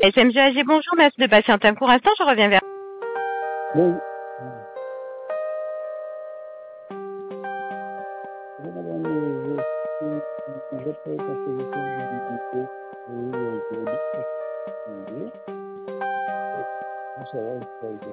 SMGAG, bonjour, merci de patienter un court instant, je reviens vers Oui. Madame, je peux contribuer à l'unité. Oui, je veux dire. Ça va, ça va.